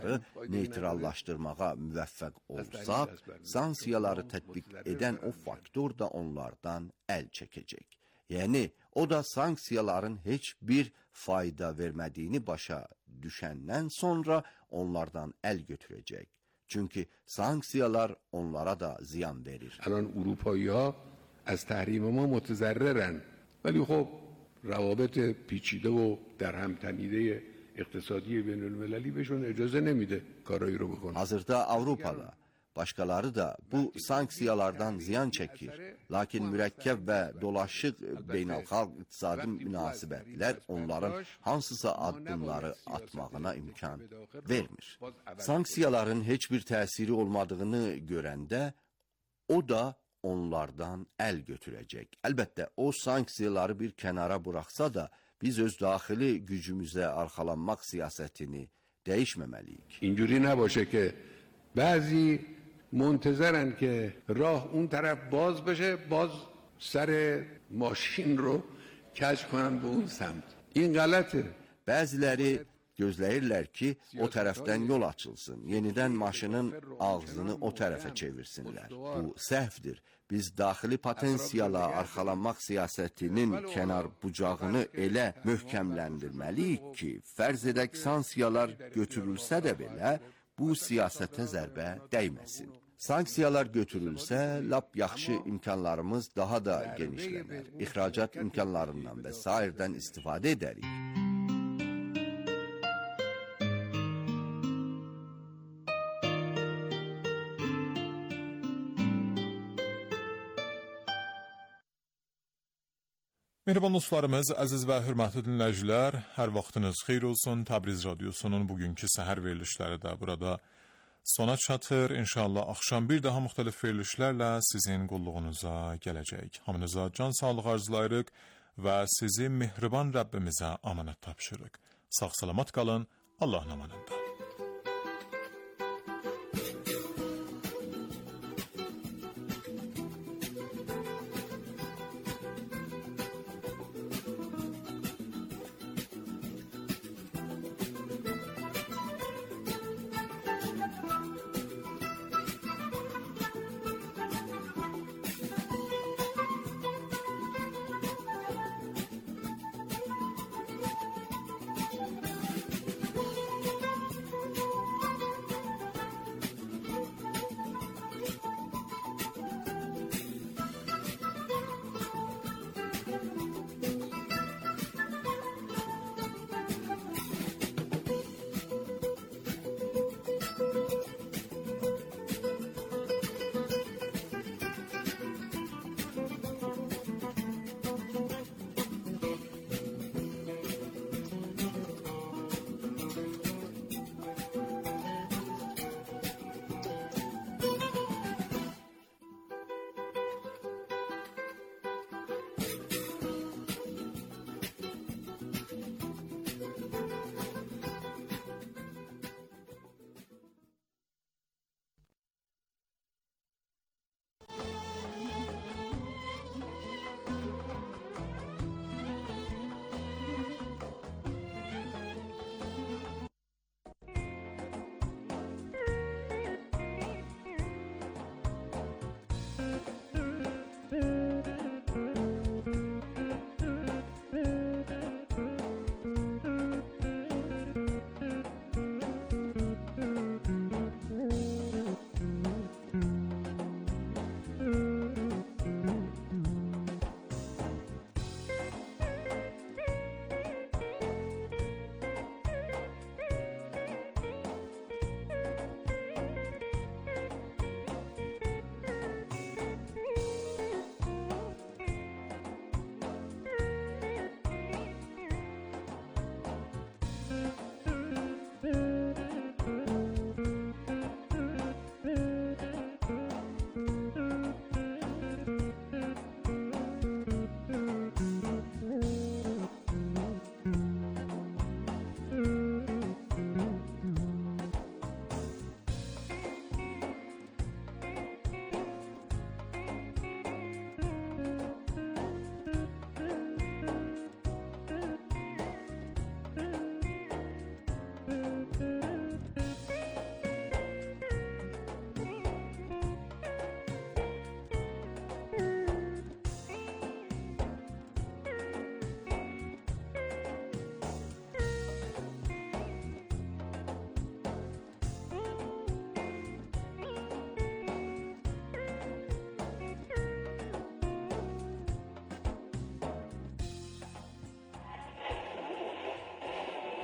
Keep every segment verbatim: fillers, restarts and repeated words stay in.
neytrallaşdırmağa müvəffəq olsaq, sanksiyaları tətbiq edən o faktor da onlardan əl çəkəcək. Yəni, o da sanksiyaların heç bir fayda vermədiyini başa düşəndən sonra onlardan əl götürəcək. Çünki sanksiyalar onlara da ziyan verir. الان اروپایی‌ها از تحریم ما متضررن ولی خب روابط پیچیده و در هم تنیده اقتصادی بین المللی بهشون اجازه نمیده کارایی رو بکنن. Hazırda Avropada başqaları da bu sanksiyalardan ziyan çəkir. Lakin mürəkkəb və dolaşıq beynəlxalq iqtisadi münasibətlər onların hansısa addımları atmağına imkan vermir. Sanksiyaların heç bir təsiri olmadığını görəndə o da onlardan əl götürəcək. Əlbəttə, o sanksiyaları bir kənara buraxsa da biz öz daxili gücümüzə arxalanmaq siyasətini dəyişməməliyik. اینجوری نباشه که بعضی منتظرن که راه اون طرف باز بشه باز سر ماشین رو کج کنن به اون سمت. این غلطه. Bəziləri gözləyirlər ki, o tərəfdən yol açılsın, yenidən maşının ağzını o tərəfə çevirsinlər. Bu səhvdir. Biz daxili potensiyala arxalanmaq siyasətinin kənar bucağını elə möhkəmləndirməliyik ki, fərz edək sanksiyalar götürülsə də belə, bu siyasətə zərbə dəyməsin. Sanksiyalar götürülsə, lap yaxşı imkanlarımız daha da genişlənər. İxracat imkanlarından və sairdən istifadə edərik. Mehriban dostlarımız, əziz və hörmətli dinləyicilər, hər vaxtınız xeyir olsun. Təbriz Radyosu'nun bugünkü səhər verilişləri də burada sona çatır. İnşallah axşam bir daha müxtəlif verilişlərlə sizin qulluğunuza gələcək. Hamınıza can sağlıq arzulayırıq və sizi mehriban Rəbbimizə amanət tapşırıq. Sağ-salamat qalın, Allahın amanında.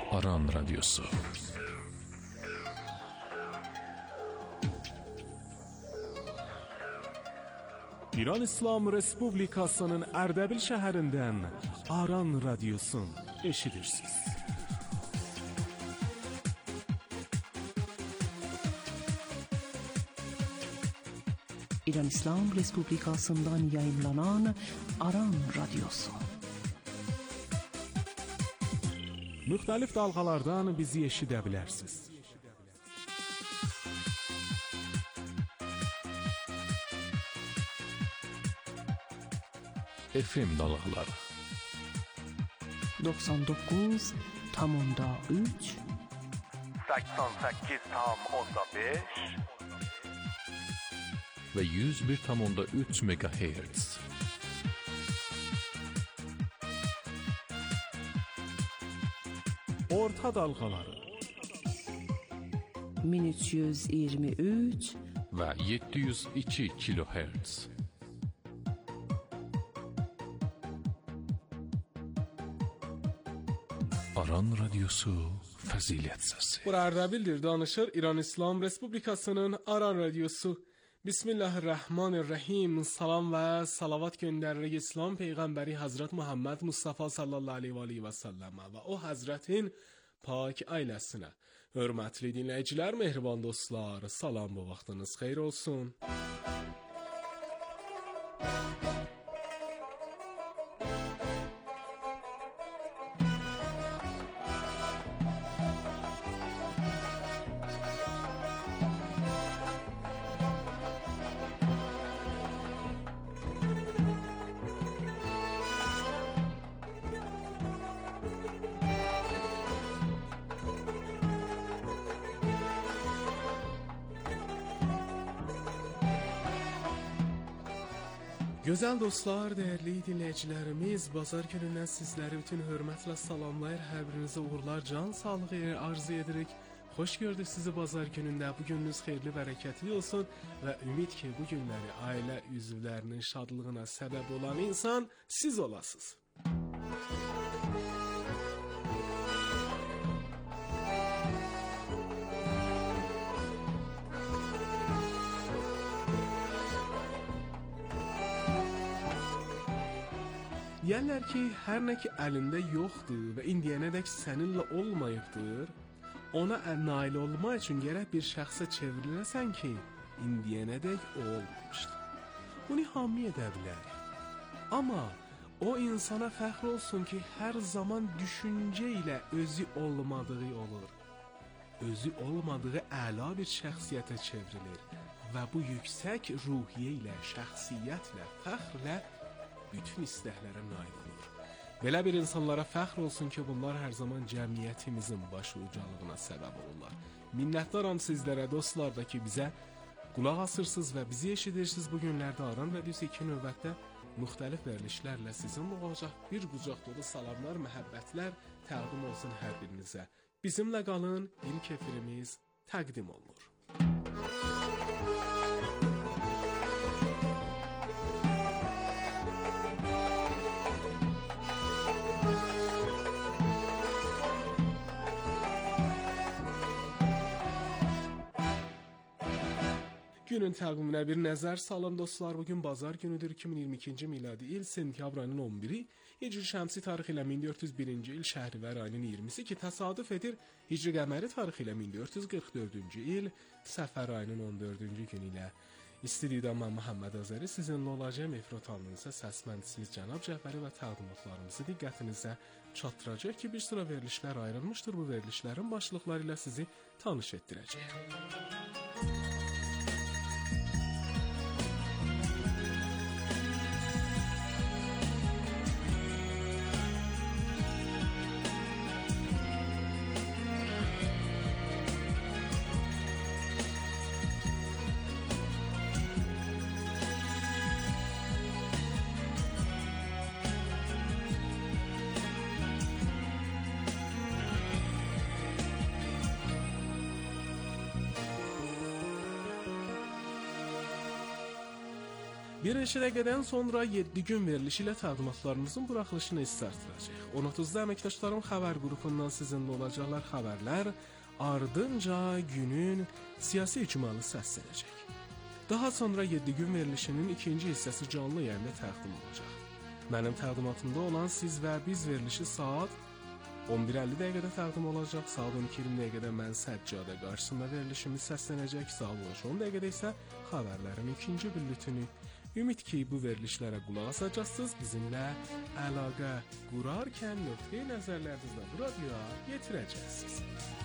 Aran Radyosu. İran İslam Respublikasının Ərdəbil şəhərindən Aran Radyosun eşidirsiniz. İran İslam Respublikasından yayınlanan Aran Radyosu. Müxtəlif dalğalardan bizi eşidə bilərsiniz. F M dalğaları doksan doqquz nöqtə üç səksən səkkiz nöqtə beş ve yüz bir nöqtə üç megahertz. Orta dalğaları min üç yüz iyirmi üç ve yedi yüz iki kilohertz. Aran Radyosu Fəzilət Səsi. Bura Ərdəbildir, danışır İran İslam Respublikasının Aran Radyosu. Bismillahirrahmanirrahim. Salam və salavat göndəririk İslam Peyğəmbəri Hazret Muhammed Mustafa sallallahu aleyhi və aleyhi və səlləm və o Hazretin pak ailəsinə. Hörmətli dinləyicilər, mehriban dostlar, salam, bu vaxtınız xeyir olsun. Gözəl dostlar, dəyərli dinləyicilərimiz, bazar günündən sizləri bütün hörmətlə salamlayır, hər birinizə uğurlar, can sağlığı arzu edirik. Xoş gördük sizi bazar günündə. Bu gününüz xeyirli, bərəkətli olsun və ümid ki, bu günləri ailə üzvlərinin şadlığına səbəb olan insan siz olasınız. Deyərlər ki, hər nə ki əlində yoxdur və indiyənədək səninlə olmayıbdır, ona nail olmaq üçün gərək bir şəxsə çevriləsən ki, indiyənədək o olmamışdır. Bunu hamı edə bilər. Amma o insana fəxr olsun ki, hər zaman düşüncə ilə özü olmadığı olur. Özü olmadığı əla bir şəxsiyyətə çevrilir və bu yüksək ruhiyyə ilə, şəxsiyyətlə, fəxrlə bütün istəklərə nail olur. Belə bir insanlara fəxr olsun ki, bunlar hər zaman cəmiyyətimizin başı ucalığına səbəb olurlar. Minnətdaram sizlərə, dostlar da ki, bizə qulaq asırsınız və bizi eşidirsiniz. Bu günlərdə Aran Radyosu iki növbətdə müxtəlif verilişlərlə sizinlə olacaq. Bir qucaq dolu salamlar, məhəbbətlər təqdim olsun hər birinizə. Bizimlə qalın, ilk efirimiz təqdim olunur. Günün təqviminə bir nəzər salın dostlar. Bugün bazar günüdür, iki min iyirmi ikinci miladi il, sentyabr ayının on biri, Hicri şəmsi tarixi ilə min dörd yüz birinci il, Şəhrivər ayının iyirmisi ki, təsadüf edir Hicri qəməri tarixi ilə min dörd yüz qırx dördüncü il, Səfər ayının on dördüncü günü ilə. İstudiyada mən Muhammed Azəri sizinlə olacağım. Efir otağınızda səsməndisiniz Cənab Cəfəri və təqdimatlarımızı diqqətinizə çatdıracaq ki, bir sıra verilişlər ayrılmışdır. Bu verilişlərin başlıqları ilə sizi tanış etdirəcək. Bir neçə dəqiqədən sonra yeddi gün verilişi ilə təqdimatlarımızın buraxılışını istartılacaq. on otuzda əməkdaşlarım xəbər qrupundan sizinlə olacaqlar xəbərlər, ardınca günün siyasi icmalı səslənəcək. Daha sonra yeddi gün verilişinin ikinci hissəsi canlı yayında təqdim olacaq. Mənim təqdimatımda olan Siz və Biz verilişi saat on bir əlli dəqiqədə təqdim olacaq. Saat on iki iyirmi dəqiqədə mən Səccadə qarşısında verilişimiz səslənəcək. Saat on dəqiqədə isə xəbərlərin ikinci büllütünü. Ümid ki, bu verilişlərə qulaq asacaqsınız. Bizimlə əlaqə qurarkən nöqteyi nəzərlərinizlə bu radioya yetirəcəksiniz.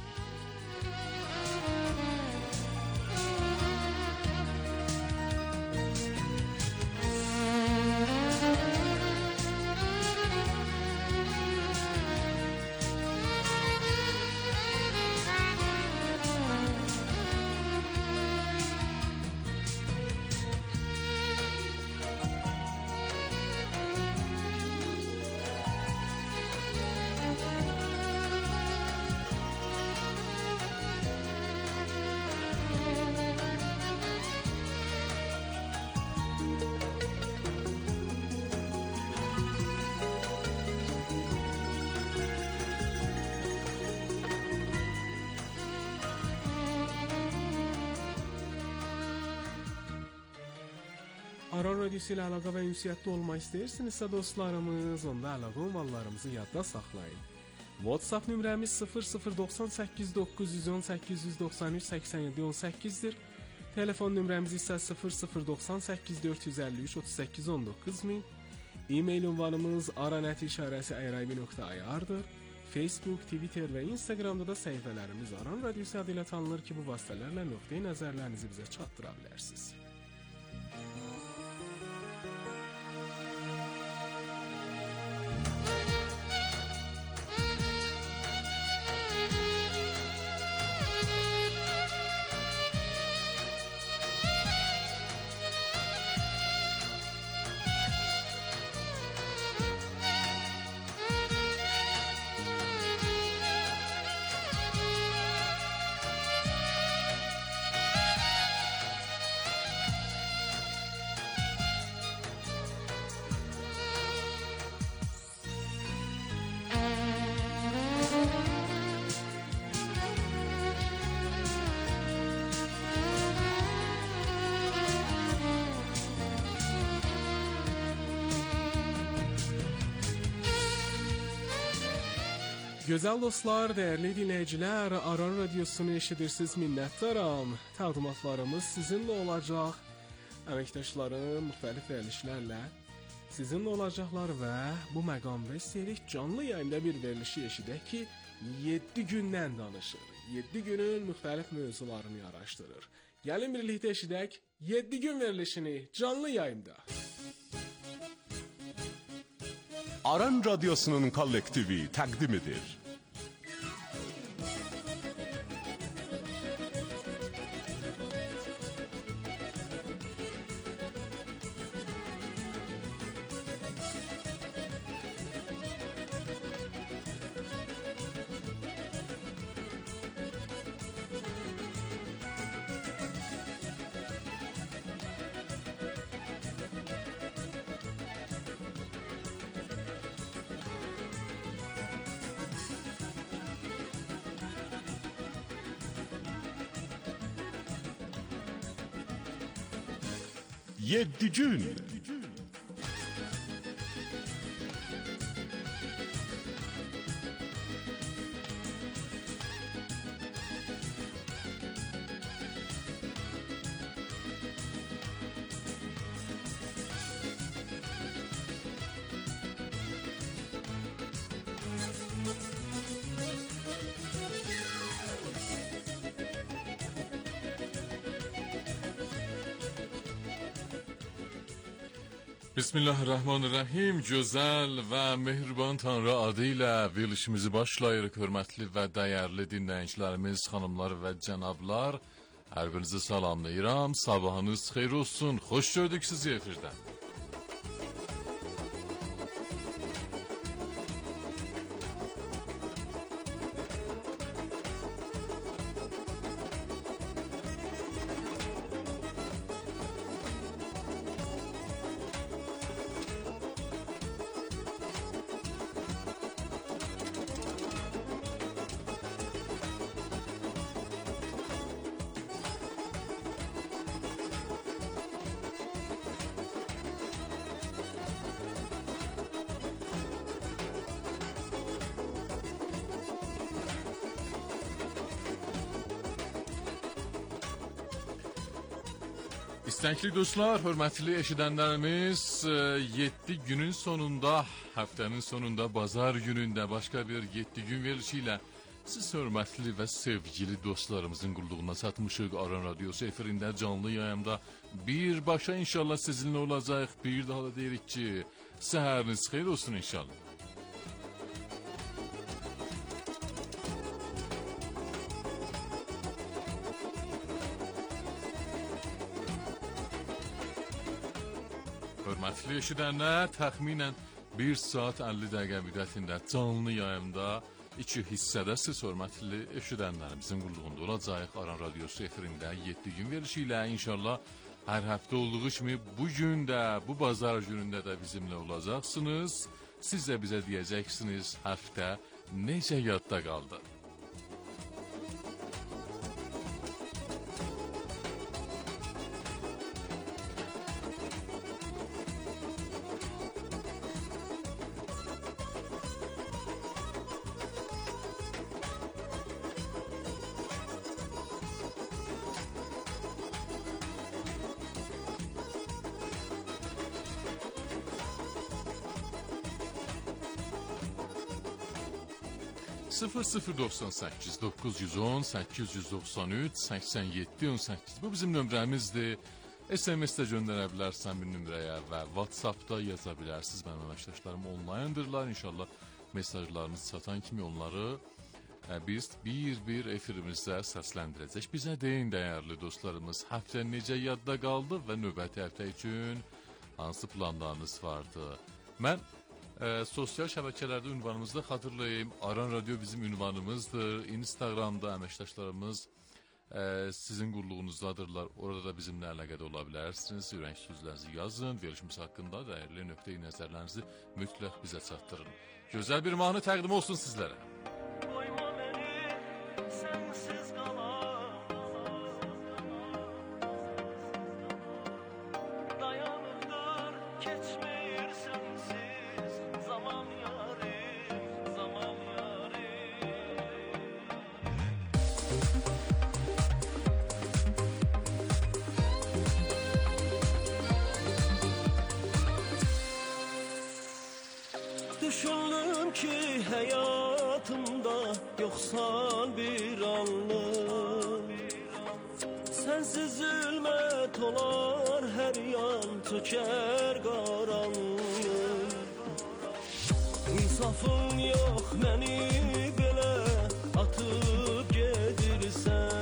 Aran Radyosu ilə əlaqə və ünsiyyətdə olmaq istəyirsinizsə dostlarımız, onda əlaqə ünvanlarımızı yadda saxlayın. WhatsApp nömrəmiz sıfır sıfır doxsan səkkiz doqquz yüz on səkkiz yüz doxsan üç səksən yeddi on səkkizdir. Telefon nömrəmiz isə sıfır sıfır doxsan səkkiz dörd yüz əlli üç otuz səkkiz on doqquz min. E-mail ünvanımız aranət işarəsi ayraybi nöqtə ir'dir. Facebook, Twitter və Instagramda da səhifələrimiz Aran Radyosu adı ilə tanınır ki, bu vasitələrlə nöqteyi nəzərlərinizi bizə çatdıra bilərsiniz. Gözəl dostlar, dəyərli dinləyicilər, Aran Radiosunu eşidirsiniz, minnətdaram. Təqdimatlarımız sizinlə olacaq. Əməkdaşlarım müxtəlif verilişlərlə sizinlə olacaqlar və bu məqamda istəyirik canlı yayında bir verilişi eşidək ki, yeddi gündən danışır. yeddi günün müxtəlif mövzularını araşdırır. Gəlin birlikdə eşidək yeddi gün verilişini canlı yayında. Aran Radyosu'nun kollektivi təqdim edir. Yeddi gün. Bismillahirrahmanirrahim. Gözəl və mehriban Tanrı adı ilə verilişimizi başlayırıq. Hörmətli və dəyərli dinləyicilərimiz, xanımlar və cənablar, hər birinizi salamlayıram. Sabahınız xeyir olsun. Xoş gördük sizi efirdən. İstəkli dostlar, hörmətli eşidənlərimiz, yeddi günün sonunda, həftənin sonunda, bazar günündə başqa bir yeddi gün verilişi ilə siz hörmətli və sevgili dostlarımızın qulluğuna çatmışıq. Aran Radiosu efirində canlı yayımda birbaşa inşallah sizinlə olacaq. Bir daha da deyirik ki, səhəriniz xeyir olsun inşallah. Hörmətli eşidənlər, təxminən bir saat əlli dəqiqə müddətində canlı yayımda iki hissədə siz hörmətli eşidənlərimizin qulluğunda olacaq. Aran Radiosu efirində yeddi gün verilişi ilə inşallah hər həftə olduğu kimi bu gün də, bu bazar günündə də bizimlə olacaqsınız. Siz də bizə deyəcəksiniz, həftə necə yadda qaldı? sıfır sıfır doxsan səkkiz doqquz yüz on səkkiz yüz doxsan üç səksən yeddi on səkkiz bu bizim nömrəmizdir. S M S-də göndərə bilərsən bir nömrəyə və WhatsApp-da yaza bilərsiniz. Mənim əməkdaşlarım onlayındırlar. İnşallah mesajlarınız çatan kimi onları ə, biz bir-bir efirimizdə səsləndirəcək. Bizə deyin, dəyərli dostlarımız, həftə necə yadda qaldı və növbəti həftə üçün hansı planlarınız vardı? Mən Ə, sosial şəbəkələrdə ünvanımızda xatırlayayım. Aran Radio bizim ünvanımızdır. Instagramda əməkdaşlarımız ə, sizin qulluğunuzdadırlar. Orada da bizimlə əlaqədə ola bilərsiniz. Ürək sözlərinizi yazın. Verilişimiz haqqında dəyərli nöqteyi nəzərlərinizi mütləq bizə çatdırın. Gözəl bir mahnı təqdim olsun sizlərə. Düşündüm ki həyatımda yoxsan bir anlıq, sənsiz zülmət olar hər yan, çökər qaranlıq. İnsafın yox məni belə atıb gedirsən,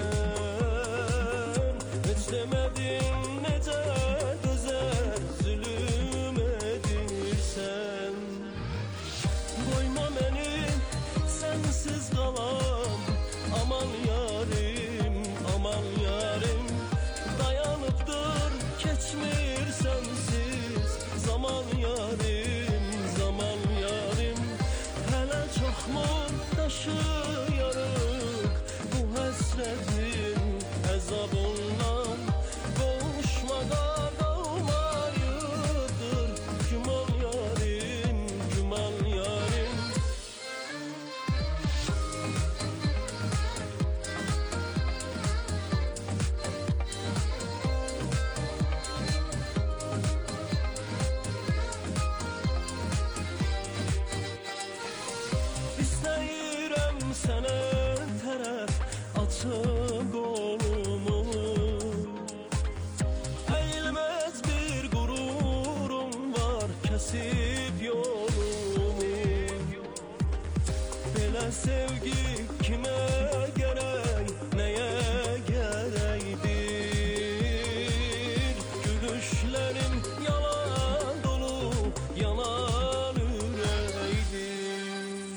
heç demədin necə dözər zülüm edirsən. Qoyma məni sənsiz qalam, aman yarim, aman yarim. Dayanıbdır keçmir sənsiz zaman yarim, zaman yarim. Hələ çoxmu daşıyarıq bu həsrətin əzabından, qovuşmağa qalmayıbdır güman yarim, güman yarim. İstəyirəm sənə tərəf açım qolumu, əyilməz bir qururum var, kəsib yolumu. Belə sevgi kimə gərək, nəyə gərəkdir? Gülüşlərim yalan dolu, yalan ürəkdir.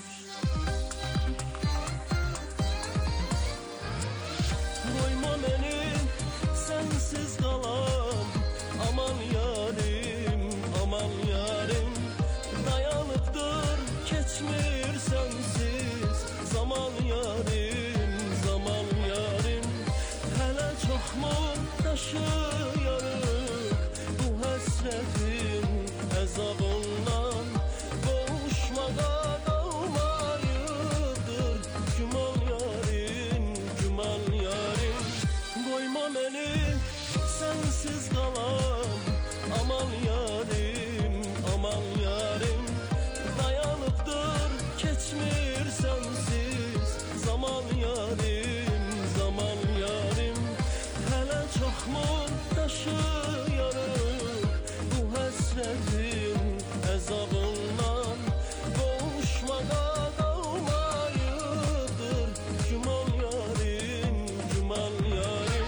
Qoyma məni sənsiz qalam, aman yarim, aman yarim. Dayanıbdır keçmir sənsiz zaman yarim, zaman yarim. Hələ çoxmu daşıyarıq bu həsrətin əzabından, qovuşmağa qalmayıbdır güman yarim, güman yarim. Qoyma məni sensiz kalam. Aman yarim, aman yarim, dayanıp dur, geçmir sensiz zaman yarim, zaman yarim. Hele çok mu taşıyarım bu hasretin azabından, boğuşmada kalmayıdır cuman yarim, cuman yarim.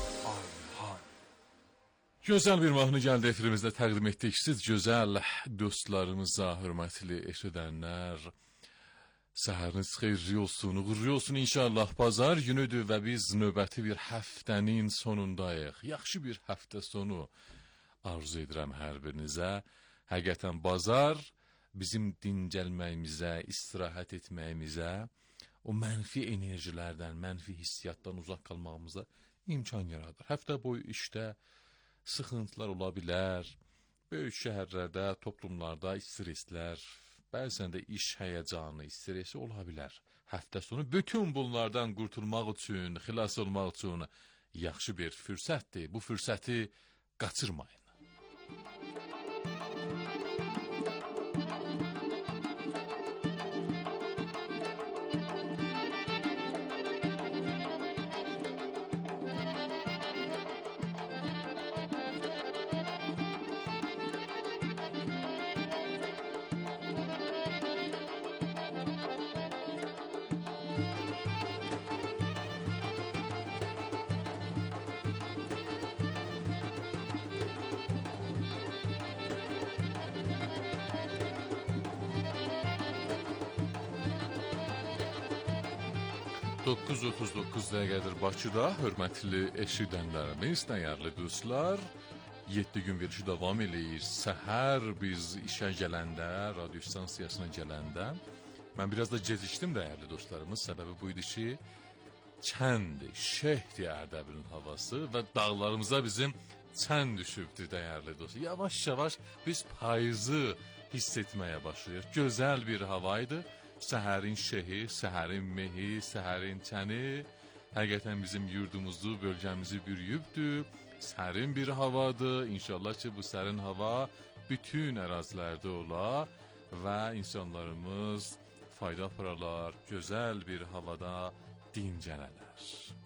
Gözəl bir mahnı gəldi efirimizdə təqdim etdik. Siz gözəl dostlarımıza, hörmətli eşidənlər, səhəriniz xeyirli olsun, uğurlu olsun inşallah. Bazar günüdür və biz növbəti bir həftənin sonundayıq. Yaxşı bir həftə sonu arzu edirəm hər birinizə. Həqiqətən bazar bizim dincəlməyimizə, istirahət etməyimizə, o mənfi enerjilərdən, mənfi hissiyatdan uzaq qalmağımıza imkan yaradır. Həftə boyu işdə sıxıntılar ola bilər, böyük şəhərlərdə, toplumlarda streslər, bəzən də iş həyəcanı, stresi ola bilər. Həftə sonu bütün bunlardan qurtulmaq üçün, xilas olmaq üçün yaxşı bir fürsətdir. Bu fürsəti qaçırmayın. doqquz otuz doqquz dəqiqədir Bakıda, hörmətli eşidənlərimiz, dəyərli dostlar. yeddi gün verişi davam eləyir. Səhər biz işə gələndə, radyo stansiyasına gələndə, mən biraz da gecikdim dəyərli dostlarımız. Səbəbi bu idi ki, çəndi, şehdi Ərdəbilin havası və dağlarımıza bizim çənd düşübdür dəyərli dostlar. Yavaş-yavaş biz payızı hiss etməyə başlayır. Gözəl bir havaydı. Səhərin şehi, səhərin mehi, səhərin çəni həqiqətən bizim yurdumuzu, bölgəmizi bürüyübdür. Sərin bir havadır. İnşallah ki, bu sərin hava bütün ərazilərdə ola və insanlarımız fayda aparalar, gözəl bir havada dincələrlər.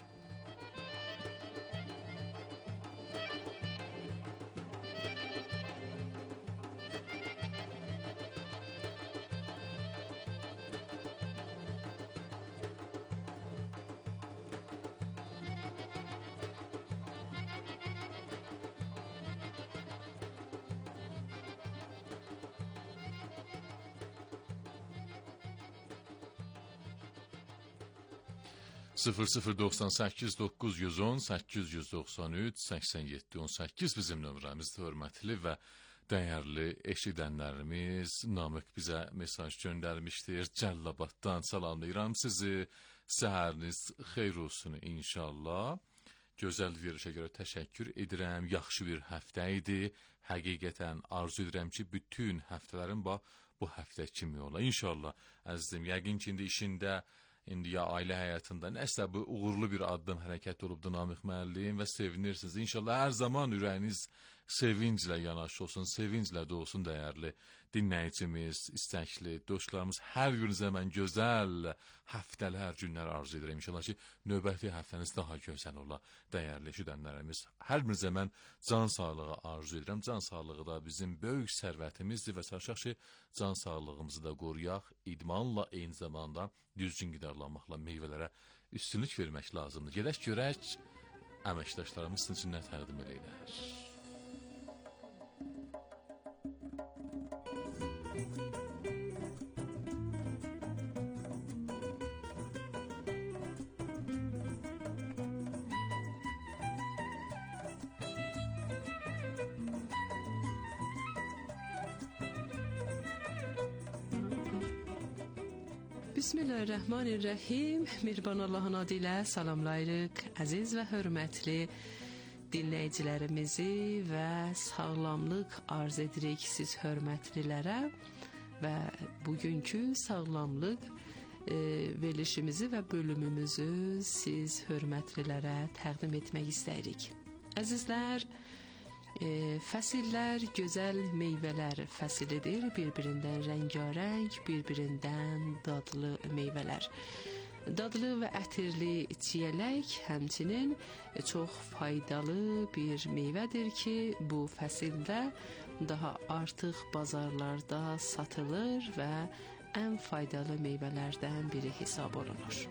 sıfır sıfır doxsan səkkiz doqquz yüz on səkkiz yüz doxsan üç səksən yeddi on səkkiz bizim nömrəmizdir, hörmətli və dəyərli eşidənlərimiz. Namıq bizə mesaj göndərmişdir. Cəllabaddan salamlayıram sizi. Səhəriniz xeyir olsun inşallah. Gözəl verişə görə təşəkkür edirəm. Yaxşı bir həftə idi. Həqiqətən arzu edirəm ki, bütün həftələrin bu həftə kimi ola. İnşallah əzizim, yəqin ki, indi işində, indi ya ailə həyatında nəsə bu uğurlu bir addım hərəkət olubdur Namıq müəllim və sevinirsiniz. İnşallah hər zaman ürəyiniz sevinclə yanaşı olsun, sevinclə də olsun dəyərli dinləyicimiz, istəkli dostlarımız. Hər gününüzə mən gözəl həftələr, günlər arzu edirəm. İnşallah ki, növbəti həftəniz daha gözəl ola dəyərli eşidənlərimiz. Hər birinizə mən can sağlığı arzu edirəm. Can sağlığı da bizim böyük sərvətimizdir və çalışaq ki, can sağlığımızı da qoruyaq. İdmanla, eyni zamanda düzgün qidarlanmaqla meyvələrə üstünlük vermək lazımdır. Gedək görək, əməkdaşlarımız sizin üçün nə təqdim edəklər. Bismillahirrahmanirrahim. Mehriban Allahın adı ilə salamlayırıq əziz və hörmətli dinləyicilərimizi və sağlamlıq arz edirik siz hörmətlilərə və bugünkü sağlamlıq e, verilişimizi və bölümümüzü siz hörmətlilərə təqdim etmək istəyirik. Əzizlər, e, fəsillər gözəl meyvələr fəsilidir. Bir-birindən rəngarəng, bir-birindən dadlı meyvələr. Dadlı və ətirli çiyələk həmçinin çox faydalı bir meyvədir ki, bu fəsildə daha artıq bazarlarda satılır və ən faydalı meyvələrdən biri hesab olunur.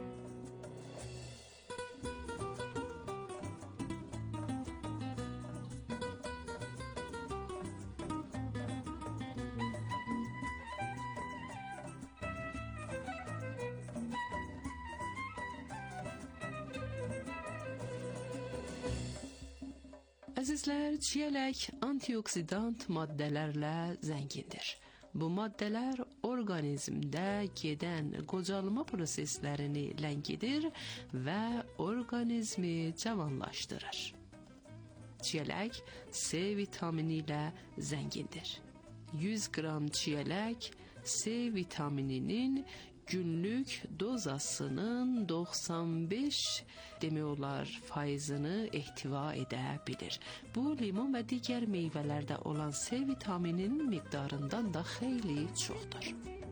Əzizlər, çiyələk antioksidant maddələrlə zəngindir. Bu maddələr orqanizmdə gedən qocalma proseslərini ləngidir və orqanizmi cavanlaşdırır. Çiyələk C vitamini ilə zəngindir. yüz qram çiyələk C vitamininin günlük dozasının doxsan beş demək olar faizini ehtiva edə bilir. Bu limon və digər meyvələrdə olan C vitamininin miqdarından da xeyli çoxdur.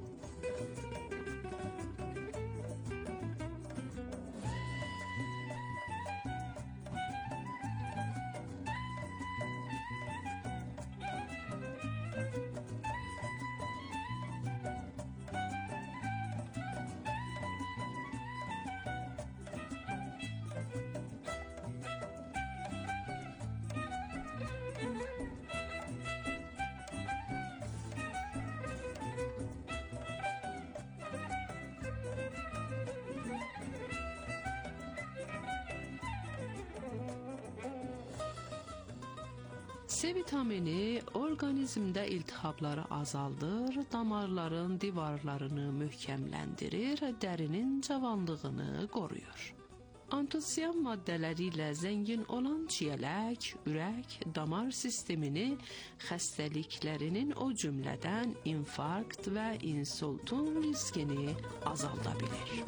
C vitamini orqanizmdə iltihabları azaldır, damarların divarlarını möhkəmləndirir, dərinin cavanlığını qoruyur. Antosiyan maddələri ilə zəngin olan çiyələk, ürək, damar sistemini xəstəliklərinin, o cümlədən infarkt və insultun riskini azalda bilir.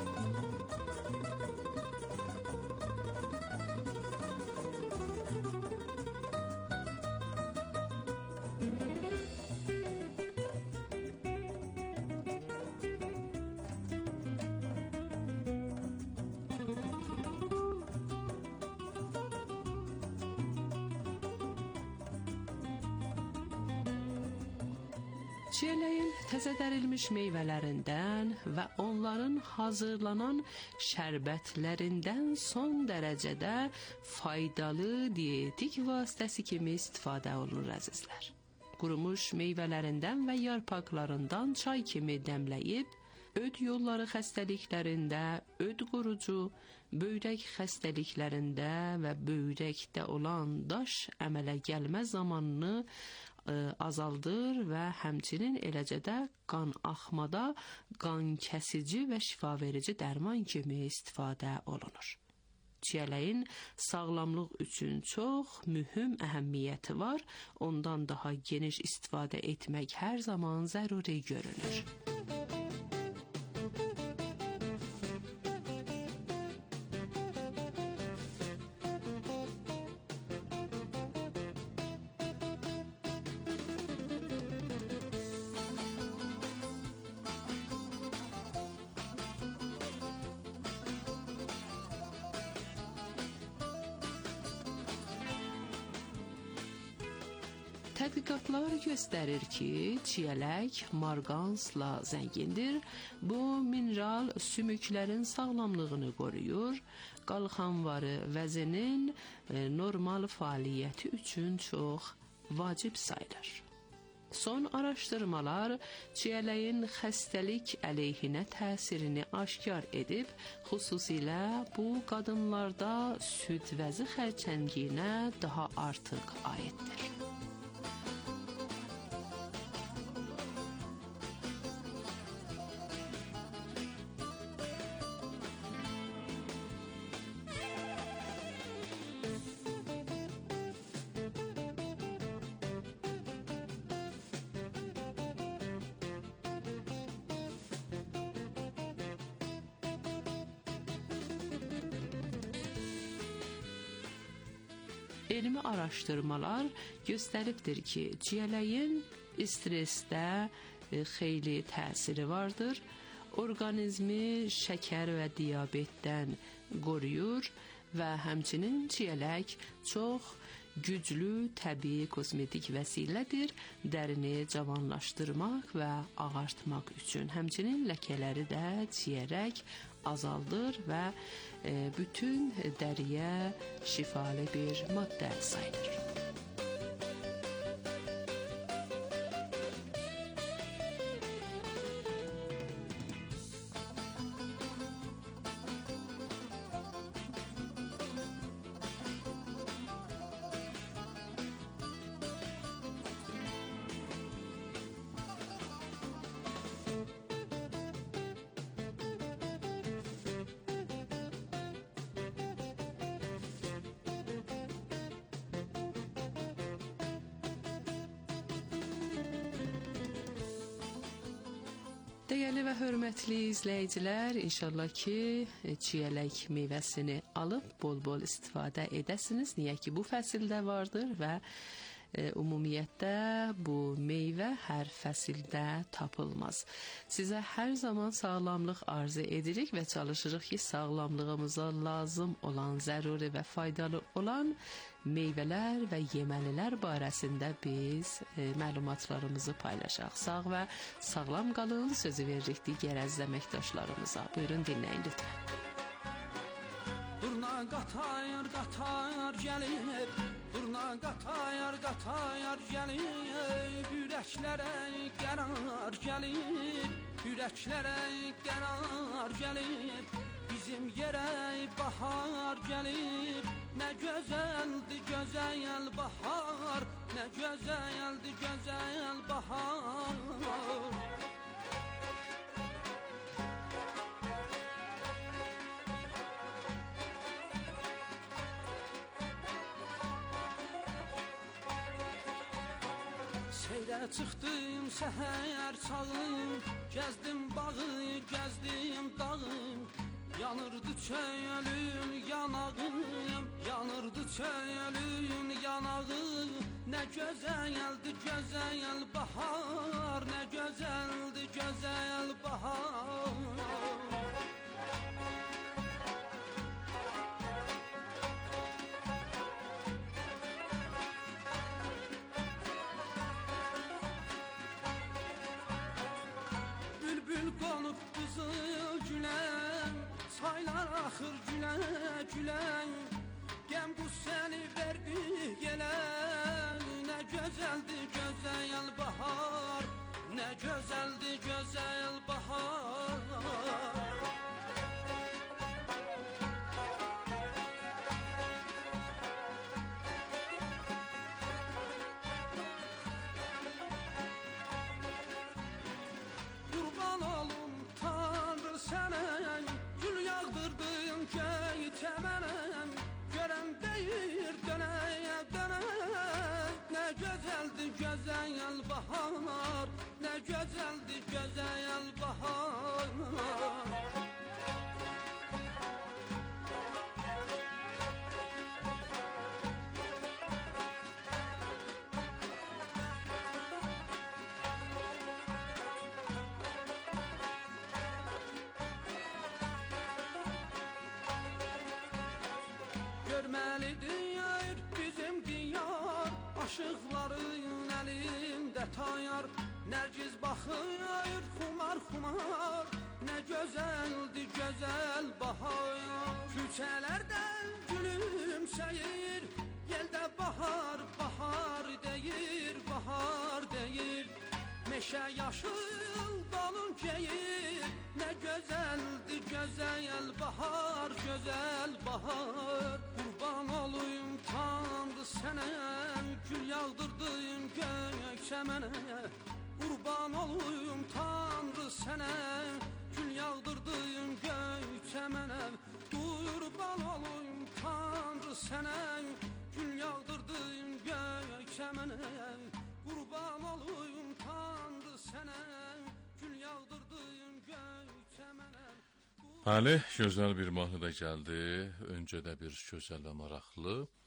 Çiyələyin təzədərilmiş meyvələrindən və onların hazırlanan şərbətlərindən son dərəcədə faydalı dietik vasitəsi kimi istifadə olunur əzizlər. Qurumuş meyvələrindən və yarpaqlarından çay kimi dəmləyib, öd yolları xəstəliklərində, öd qurucu, böyrək xəstəliklərində və böyrəkdə olan daş əmələ gəlmə zamanını azaldır və həmçinin eləcə də qan axmada qan kəsici və şifaverici dərman kimi istifadə olunur. Çiyələyin sağlamlıq üçün çox mühüm əhəmiyyəti var, ondan daha geniş istifadə etmək hər zaman zəruri görünür. Tədqiqatlar göstərir ki, çiyələk marqansla zəngindir. Bu mineral sümüklərin sağlamlığını qoruyur, qalxanvarı vəzinin normal fəaliyyəti üçün çox vacib sayılır. Son araşdırmalar çiyələyin xəstəlik əleyhinə təsirini aşkar edib, xüsusilə bu qadınlarda süd vəzi xərçəngiyinə daha artıq aiddir. Elmi araşdırmalar göstəribdir ki, ciyələyin stressdə xeyli təsiri vardır. Orqanizmi şəkər və diabetdən qoruyur və həmçinin ciyələk çox güclü təbii kosmetik vəsilədir, dərini cavanlaşdırmaq və ağartmaq üçün. Həmçinin ləkələri də ciyərək azaldır və e, bütün dəriyə şifalı bir maddə sayılır. Dəyərli və hörmətli izləyicilər, inşallah ki, çiyələk meyvəsini alıb bol-bol istifadə edəsiniz. Niyə ki, bu fəsildə vardır və e, ümumiyyətlə bu meyvə hər fəsildə tapılmaz. Sizə hər zaman sağlamlıq arzu edirik və çalışırıq ki, sağlamlığımıza lazım olan, zəruri və faydalı olan meyvələr və yeməlilər barəsində biz e, məlumatlarımızı paylaşaq. Sağ və sağlam qalın, sözü veririk digər əziz əməkdaşlarımıza. Buyurun, dinləyin lütfən. Durna qatayar, qatayar gəlir, durna qatayar, qatayar gəlir, ürəklərə qərar gəlir, ürəklərə qərar gəlir, bizim yerə bahar gəlir. Nə gözəldir gözəl bahar, nə gözəldir gözəl bahar. Seyrə çıxdım səhər çağım, gəzdim bağı, gəzdim dağım. Yanırdı çölün yanağım, yanırdı çölün yanağım. Nə gözəldir gözəl bahar, nə gözəldir gözəl bahar. Bülbül qonub qızıl güləm, çaylar axır gülə gülə. Gəm bu səni verdi gələ. Nə gözəldir gözəl bahar, nə gözəldir gözəl bahar. Qurban olum Tanrı sənə, gül yağdırdın göy çəmənə. Görən deyir dönəyə dönə. Nə gözəldir gözəl bahar, nə gözəldir gözəl bahar. Görməlidir bizim diyar, aşıqların əlində tayar. Nərgiz baxır xumar xumar, nə gözəldir gözəl bahar. Küçələrdən gülümsəyir, yeldə bahar bahar deyir, bahar deyir. Meşə yaşıl dalın keyir, nə gözəldir gözəl bahar, gözəl bahar. Qurban olayım Tanrı sənə, gül yağdırdın göy çəmənə. Qurban olayım Tanrı sənə, gül yağdırdın göy çəmənə. Qurban olayım Tanrı sənə, gül yağdırdın göy çəmənə. Qurban olayım Tanrı sənə, gül yağdırdın göy çəmənə. Bəli, gözəl bir mahnı da gəldi. Öncə də bir gözəl və maraqlı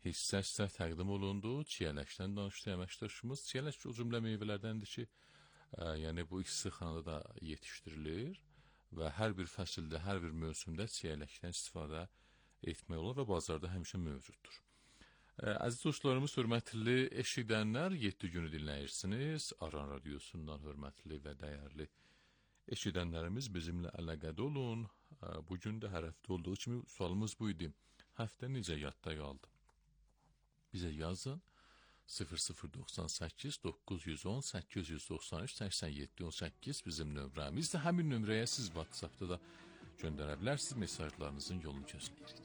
hissə sizə təqdim olundu. Çiyələkdən danışdı əməkdaşımız. Çiyələk o cümlə meyvələrdəndir ki, ə, yəni bu istixanada da yetişdirilir və hər bir fəsildə, hər bir mövsümdə çiyələkdən istifadə etmək olur və bazarda həmişə mövcuddur. Ə, əziz dostlarımız, hörmətli eşidənlər, yeddi günü dinləyirsiniz. Aran Radiosundan hörmətli və dəyərli eşidənlərimiz bizimlə əlaqədə olun. Ə, bugün də hər həftə olduğu kimi sualımız bu idi. Həftə necə yadda qaldı? Bizə yazın. sıfır sıfır doxsan səkkiz doqquz yüz on səkkiz yüz doxsan üç səksən yeddi on səkkiz bizim nömrəmizdir. Həmin nömrəyə siz WhatsAppda da göndərə bilərsiniz. Mesajlarınızın yolunu gözləyirik.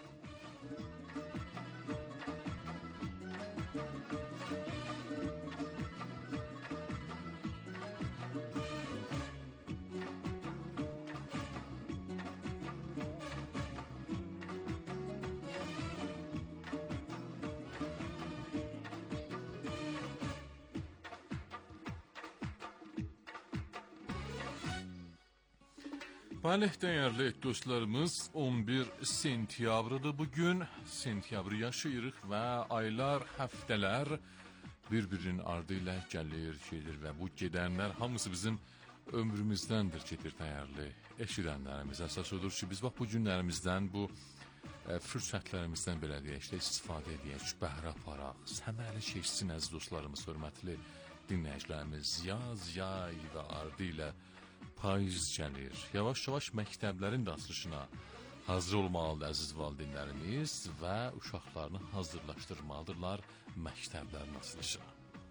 Bəli, dəyərli dostlarımız, on bir sentyabrıdır bugün. Sentyabrı yaşayırıq və aylar, həftələr bir-birinin ardı ilə gəlir, gedir və bu gedənlər hamısı bizim ömrümüzdəndir gedir, dəyərli eşidənlərimiz. Əsas odur ki, biz bax bu günlərimizdən, bu e, fürsətlərimizdən belə deyək, işte, istifadə edək, bəhrə aparaq, səmərəli keçsin əziz dostlarımız, hörmətli dinləyicilərimiz. Yaz, yay və ardı ilə payız gəlir. Yavaş-yavaş məktəblərin də açılışına hazır olmalıdır əziz valideynlərimiz və uşaqlarını hazırlaşdırmalıdırlar məktəblərin açılışına.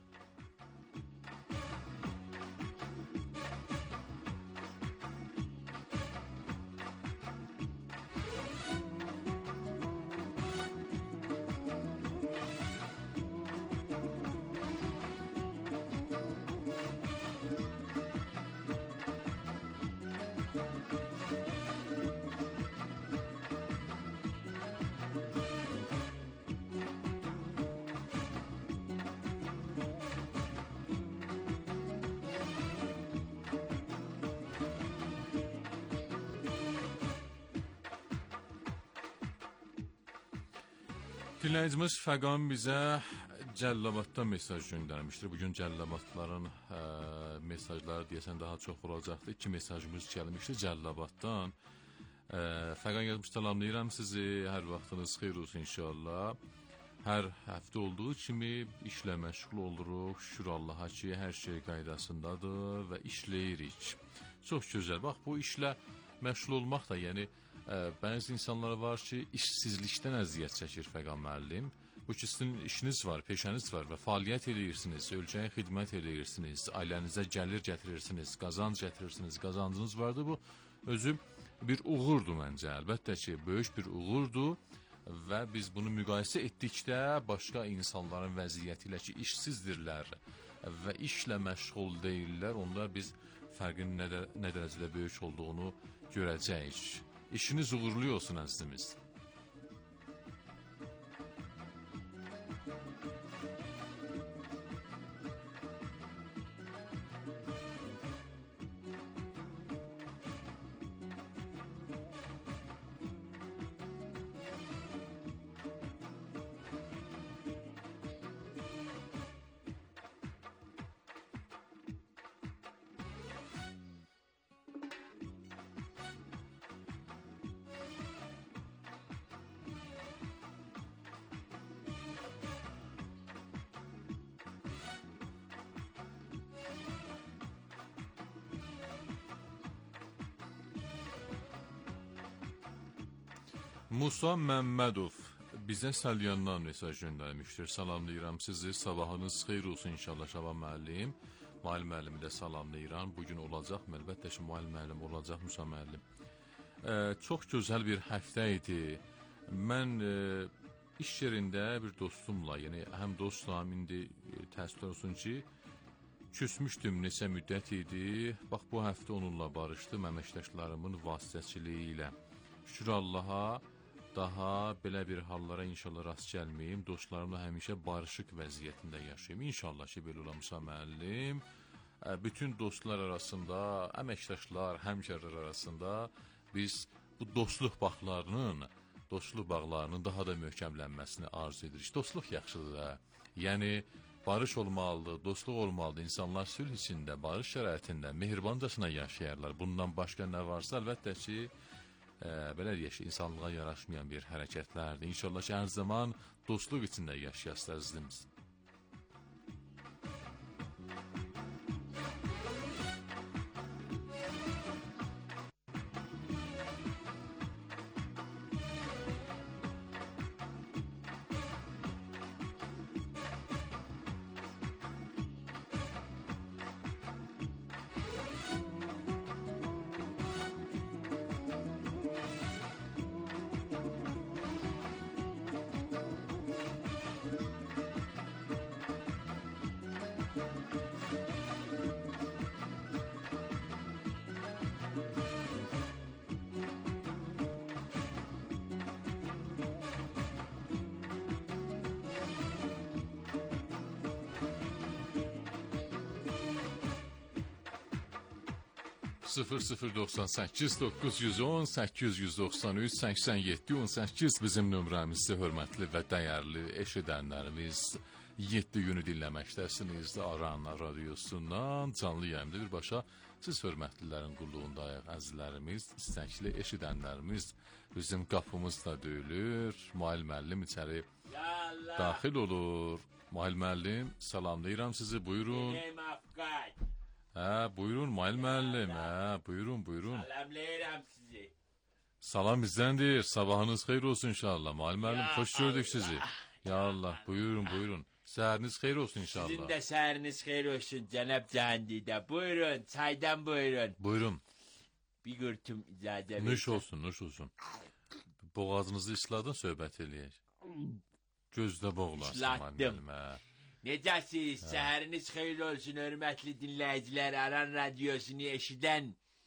Dinləyicimiz Fəqan bizə Cəllabaddan mesaj göndərmişdir. Bugün Cəllabadların ə, mesajları deyəsən daha çox olacaqdır. İki mesajımız gəlmişdir Cəllabaddan. Ə, Fəqan yazmış, salamlayıram sizi. Hər vaxtınız xeyir olsun inşallah. Hər həftə olduğu kimi işlə məşğul oluruq. Şükür Allaha ki, hər şey qaydasındadır və işləyirik. Çox gözəl. Bax, bu işlə məşğul olmaq da, yəni Ə, bəzi insanlar var ki, işsizlikdən əziyyət çəkir Fəqan müəllim. Bu ki, sizin işiniz var, peşəniz var və fəaliyyət edirsiniz, ölkəyə xidmət edirsiniz, ailənizə gəlir gətirirsiniz, qazanc gətirirsiniz, qazancınız vardır. Bu özü bir uğurdur məncə, əlbəttə ki, böyük bir uğurdur və biz bunu müqayisə etdikdə başqa insanların vəziyyəti ilə ki, işsizdirlər və işlə məşğul deyirlər, onda biz fərqin nə, də, nə dərəcədə böyük olduğunu görəcəyik. İşiniz uğurlu olsun əzizimiz. Musa Məmmədov bizə Salyandan mesaj göndərmişdir. Salamlayıram sizi, sabahınız xeyir olsun inşallah Şaban müəllim. Müəllim müəllimi də salamlayıram. Bugün olacaq, əlbəttə ki, müəllim müəllim olacaq Musa müəllim. Ee, çox gözəl bir həftə idi. Mən e, iş yerində bir dostumla, yəni həm dostum, indi e, təəssüf olsun ki, küsmüşdüm neçə müddət idi. Bax, bu həftə onunla barışdım əməkdaşlarımın vasitəçiliyi ilə. Şükür Allaha, daha belə bir hallara inşallah rast gəlməyim. Dostlarımla həmişə barışıq vəziyyətində yaşayım. İnşallah ki, belə olamsa müəllim. Bütün dostlar arasında, əməkdaşlar, həmkarlar arasında biz bu dostluq baxlarının dostluq bağlarının daha da möhkəmlənməsini arzu edirik. Dostluq yaxşıdır da. Yəni barış olmalıdır, dostluq olmalıdır. İnsanlar sülh içində, barış şəraitində mehribancasına yaşayarlar. Bundan başqa nə varsa əlbəttə ki, e, belə deyək ki, insanlığa yaraşmayan bir hərəkətlərdir. İnşallah ki, hər zaman dostluq içində yaşayasınız əzizimiz. sıfır sıfır doxsan səkkiz doqquz yüz on səkkiz yüz doxsan üç səksən yeddi on səkkiz bizim nömrəmizdir, hörmətli və dəyərli eşidənlərimiz. yeddi günü dinləməkdəsiniz Aran radiosundan canlı yayımda birbaşa siz hörmətlilərin qulluğundayıq əzizlərimiz, istəkli eşidənlərimiz. Bizim qapımız da döyülür. Mail müəllim içəri daxil olur. Mail müəllim, salamlayıram sizi, buyurun. Hə, buyurun Mail müəllim, hə, buyurun, buyurun. Salamlayıram sizi. Salam bizdəndir, sabahınız xeyir olsun inşallah. Mail müəllim, xoş gördük sizi. Ya Allah, buyurun, buyurun. Səhəriniz xeyir olsun inşallah. Sizin də səhəriniz xeyir olsun cənab Candidə. Buyurun, çaydan buyurun. Buyurun. Bir qurtum icazə verin. Nuş olsun, nuş olsun. Boğazınızı ısladın, söhbət eləyək. Gözdə boğularsın Mail müəllim, hə. Necəsiz? Səhəriniz xeyir olsun, hörmətli dinləyicilər, Aran radiosunu eşidən,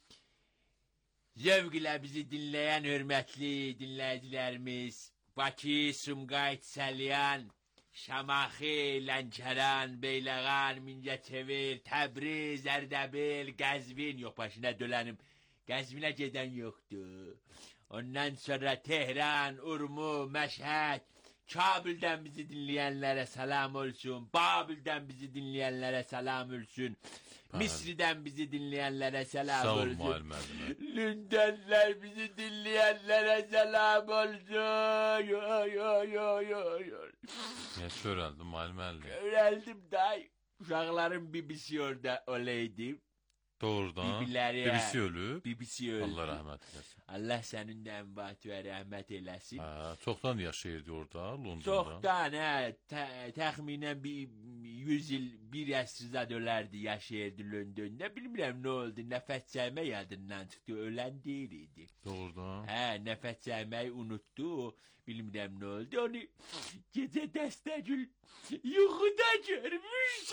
zövq ilə bizi dinləyən hörmətli dinləyicilərimiz, Bakı, Sumqayıt, Səlyan, Şamaxı, Lənkəran, Beyləqan, Mingəçevir, Təbriz, Ərdəbil, Qəzvin, yox başına dölənim, Qəzvinə gedən yoxdur. Ondan sonra Tehran, Urmu, Məşhəd, Kabil'den bizi dinleyenlere selam olsun. Babil'den bizi dinleyenlere selam olsun. Mısır'dan bizi dinleyenlere selam Sağ ol, olsun. Mail müəllim. Lündənlər bizi dinleyenlere selam olsun. Yo yo yo yo yo. Ya körəldin Mail müəllim. Körəldim day. Uşaqların bibisi orada olaydı. Doğrudan. Bibiləri, Bibisi ölüb. Bibisi öldü. Allah rəhmət eləsin. Allah sənin də əmvat və rəhmət eləsin. Hə, çoxdan yaşayırdı orada, Londonda. Çoxdan, hə, tə- təxminən bir yüz il, bir əsr zad ölərdi, yaşayırdı Londonda. Bilmirəm nə oldu, nəfəs çəkmək yadından çıxdı, ölən deyil idi. Doğrudan. Hə, nəfəs çəkməyi unutdu, bilmirəm nə oldu, onu gecə dəstəcül yuxuda görmüş.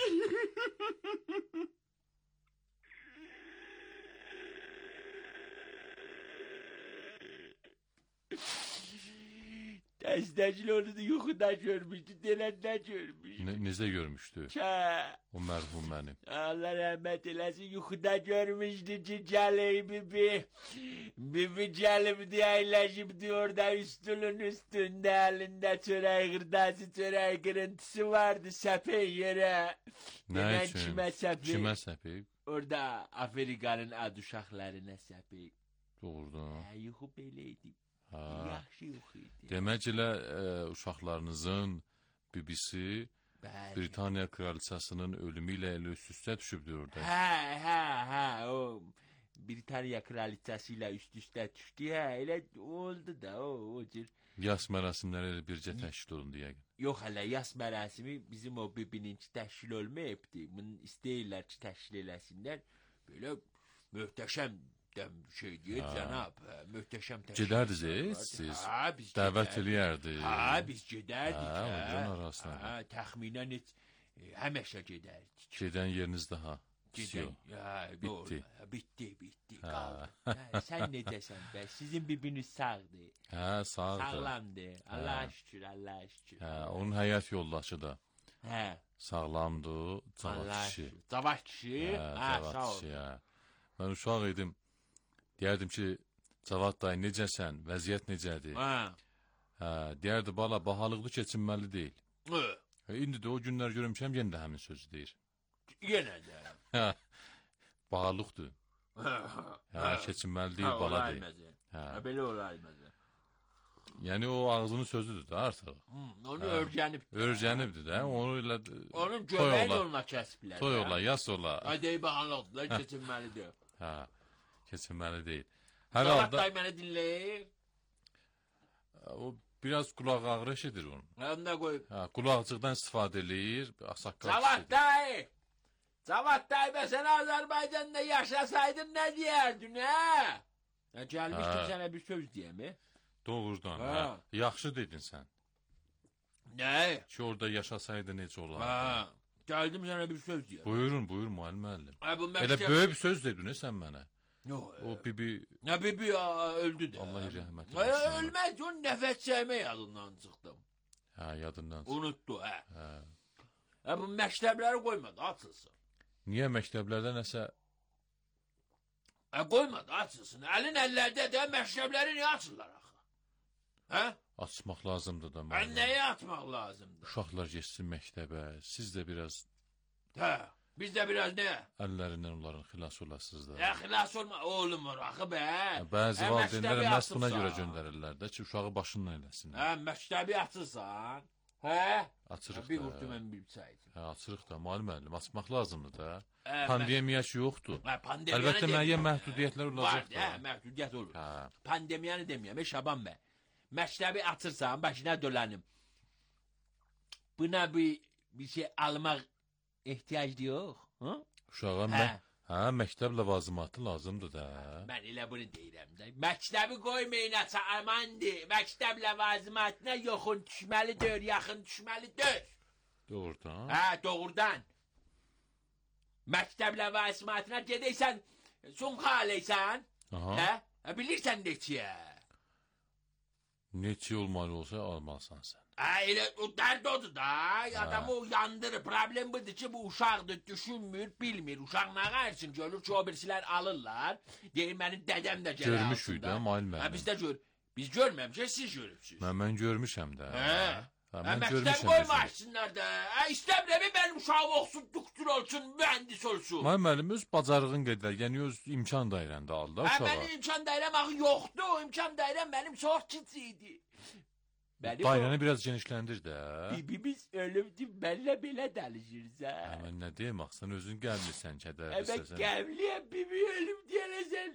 Dəstəcil onu da yuxuda görmüşdü, denəndə görmüş. Ne, necə görmüşdü? Hə. O mərhum mənim. Allah rəhmət eləsin, yuxuda görmüşdü ki, gəlib bibi. Bibi gəlibdi, əyləşibdi orada üstünün üstündə, əlində çörək qırdası, çörək qırıntısı vardı, səpək yerə. Nə Denən üçün? Kimə səpək? Kimə səpək? Orada Afrikanın ad uşaqlarına səpək. Doğrudan. Hə, yuxu belə idi. Ha. Yaxşı yuxu idi. Demək elə e, uşaqlarınızın bibisi Bəli. Britaniya kraliçasının ölümü ilə elə üst-üstə düşübdür orada. Hə, hə, hə, o Britaniya kraliçası ilə üst-üstə düşdü, hə, elə oldu da, o, o cür. Yas mərasimləri elə bircə təşkil olundu yəqin. Yox hələ, yas mərasimi bizim o bibininki təşkil olmayıbdı. Bunu istəyirlər ki, təşkil eləsinlər. Belə möhtəşəm şey deyir, cənab, möhtəşəm təşkil. Gedərdiniz siz? Hə, biz Dəvət gedərdik. eləyərdi. Hə, biz gedərdik. Hə, onların arasına. Hə, təxminən heç, e, həməşə gedərdik. Gedən yeriniz daha. Gedən, hə, doğru. Bitti. Hə, bitti, bitti, qaldı. Hə, sən necəsən bə? Sizin bibiniz sağdır. Hə, sağdır. Sağlamdır. Allah'a şükür, Allah'a şükür. Hə, onun həyat yoldaşı da Hə. sağlamdır, Cavad Allah'a kişi. şükür. Cavad kişi? Hə, Hə, Cavad sağ ol. kişi, hə. Mən uşaq idim. Deyərdim ki, Cavad dayı necəsən, vəziyyət necədir? Hə. Hə, deyərdi bala bahalıqdır keçinməli deyil. Hı. Hə, indi də o günlər görmüşəm yenə də həmin sözü deyir. Yenə də. Hə. Bahalıqdır. Hə, keçinməli deyil bala deyil. Hə. Belə olar məzə. Yəni o ağzının sözüdür də artıq. Hı, onu örgənibdir. Örgənibdir də. Onu elə onun göbəyi yoluna kəsbilər. Toy ola, yas ola. Ay bahalıqdır, keçinməlidir. Hə. Keçinməli deyil. Hər halda Salat məni dinləyir. O biraz qulaq ağrı eşidir onun. Onda qoy. Hə, qulaqcıqdan istifadə eləyir, saqqal. Salat dayı. Salat dayı, bə sən Azərbaycanda yaşasaydın nə deyərdin, hə? Hə, gəlmişdim sənə bir söz deyəmi? Doğrudan, hə. Yaxşı dedin sən. Nə? Ki, orada yaşasaydı necə olardı? Hə, gəldim sənə bir söz deyəm. Buyurun, buyur müəllim müəllim. Hə, bu məktəb... Elə böyük bir söz dedin sən mənə. Yox. O bibi... Nə bibi öldü də. Allah rəhmət eləsin. Ölməz, onun nəfəs çəkmə yadından çıxdım. Hə, yadından çıxdım. Unutdu, hə. Hə. Hə, bu məktəbləri qoymadı, açılsın. Niyə məktəblərdə nəsə... Hə, qoymadı, açılsın. Əlin əllərdə də məktəbləri niyə açırlar axı? Hə? Açmaq lazımdır da. Hə, nəyə atmaq lazımdır? Uşaqlar geçsin məktəbə, siz də biraz... Hə, biz də biraz nə? Əllərindən onların xilas olasınız da. Hə, xilas olma, olmur axı bə. Hə, bəzi valideynlərə məhz buna görə göndərirlər də ki, uşağı başından eləsinlər. Hə, məktəbi açırsan. Hə? Açırıq da. Bir qurtu mən bir çaydı. Hə, açırıq da, müəllim müəllim, açmaq lazımdır da. Hə, pandemiya ki, yoxdur. Hə, pandemiyanı əlbəttə müəyyən məhdudiyyətlər olacaq da. Hə, məhdudiyyət olur. Hə. Pandemiyanı deməyəm, Şaban bəy. Məktəbi açırsan, başına dolanım. Buna bir, bir şey almaq ehtiyacı yox. Hı? Uşağa hə. Hə, məktəb ləvazimatı lazımdır da. Mən elə bunu deyirəm də. Məktəbi qoymayın aça, amandır. Məktəb ləvazimatına yoxun düşməlidir, yaxın düşməlidir. Doğrudan? Hə, doğrudan. Məktəb ləvazimatına gedəysən, sunqa aləysən. Hə, bilirsən neçəyə. Neçə olmalı olsa almalısan sən. Hə, elə o dərd odur da. Adamı yandırır. Problem budur ki, bu uşaqdır, düşünmür, bilmir. Uşaq nə qarşın görür ki, o birisilər alırlar. Deyir, mənim dədəm də gələ görmüşük də, müəllim mənim. Hə, biz də gör. Biz görməmişik, siz görübsünüz. Mən, mən görmüşəm də. Hə. Hə, mən məktəb görmüşəm. qoymaşsınlar da. Hə, istəmirəm, mənim uşağım oxusun, doktor olsun, mühəndis olsun. Müəllim mənim öz bacarığın qədər, yəni öz imkan dairəndə aldı uşağa. Hə, mənim imkan dairəm axı yoxdur. İmkan dairəm mənim çox kiçikdir. Dairəni biraz genişləndir də. Bibimiz ölümdür, mənlə belə danışırsa. Hə, mən nə deyim, axı, sən özün gəlmirsən, kədər istəsən. Hə, mən gəlmliyəm, bibi ölüm deyələsən.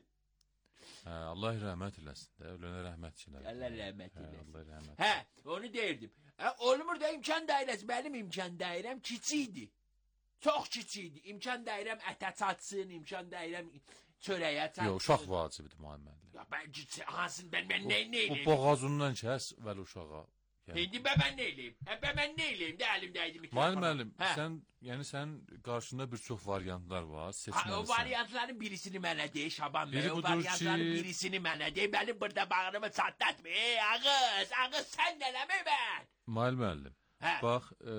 Hə, Allah rəhmət eləsin də, ölənə rəhmət eləsin. Allah rəhmət eləsin. Hə, Allah rəhmət. Hə, onu deyirdim. Hə, olmur da imkan dairəsi, mənim imkan dairəm kiçikdir. Çox kiçikdir. İmkan dairəm ətə çatsın, imkan dairəm çörəyə çatsın. Yox, uşaq vacibdir müəllim. Ya ben gitsin, hansın ben ben ne ne eləyim? Bu boğazından kəs vəli uşağa. İndi ben ben ne eləyim? Hə, ben ben ne eləyim? Də əlimdəydi mikrofon. Müəllim, müəllim, sən, yəni sən qarşında bir çox variantlar var, seçməlisən. Ha, o variantların birisini mənə dey, Şaban bəy. O variantların ki... birisini mənə dey. Mənim burada bağrımı çatlatma. Ey ağız, ağız sən nələmə mən? Müəllim, müəllim, bax, e,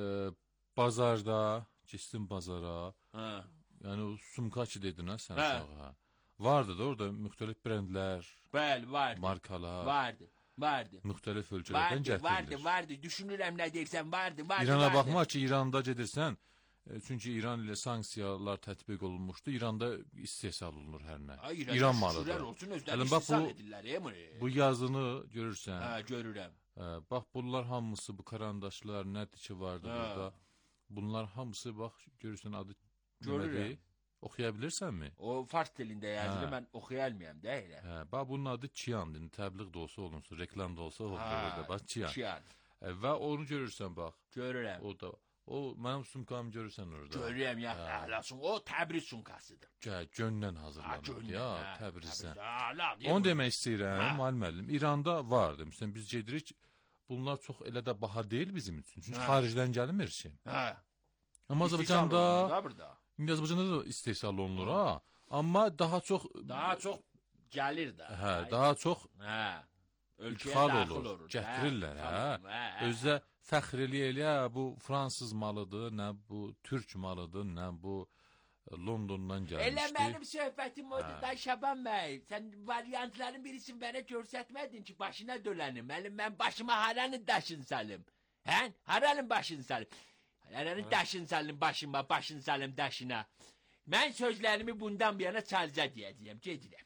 bazarda, keçdin bazara, hə. Yəni o sumka ki dedin ha sən uşağa. Vardı da orada müxtəlif brendlər, bəli, vardı. Markalar. Vardı. Vardı. Müxtəlif ölkələrdən gətirilir. Vardı, vardı. Düşünürəm nə deyirsən, vardı, vardı. İrana vardı. baxma ki, İranda gedirsən, e, çünki İran ilə sanksiyalar tətbiq olunmuşdu. İranda istehsal olunur hər nə. Ay, İran, İran malıdır. Olsun, özləri istehsal edirlər, e, bunu. Bu yazını görürsən. Hə, görürəm. Hə, bax, bunlar hamısı, bu karandaşlar, nədir ki vardı hə. Burada. Bunlar hamısı, bax, görürsən adı görürəm. Oxuya bilirsənmi? O fars dilində yazılı, mən oxuya bilməyəm də elə. Hə, bax bunun adı Çiyandır. Təbliğ də olsa olunsun, reklam da olsa olur da. Bax Çiyan. Çiyan. E, və onu görürsən bax. Görürəm. O da o mənim sumkamı görürsən orada. Görürəm ya, əhlasın. O Təbriz sumkasıdır. Gə, göndən hazırlanır ya, Təbrizdən. Təbriz. Onu demək istəyirəm, müəllim müəllim. İranda var demişsən. Biz gedirik. Bunlar çox elə də baha deyil bizim üçün. Çünki xaricdən gəlmir şey. Hə. Amma Azərbaycanda İndi Azərbaycanda da istehsal olunur ha. Amma daha çox daha çox gəlir də. Hə, daha çox hə. Ölkəyə daxil olur. Gətirirlər hə. Özdə fəxr eləyə-eləyə bu fransız malıdır, nə bu türk malıdır, nə bu Londondan Elə gəlmişdi. mənim söhbətim odur da Şaban bəy. Sən variantların birisini mənə göstərmədin ki, başına dölənim. Mənim mən başıma haranın daşını salım? Hə? Haranın başını salım? Haranın daşını salım başıma, başını salım daşına. Mən sözlərimi bundan bir yana Charles'a deyəcəyəm. Gedirəm.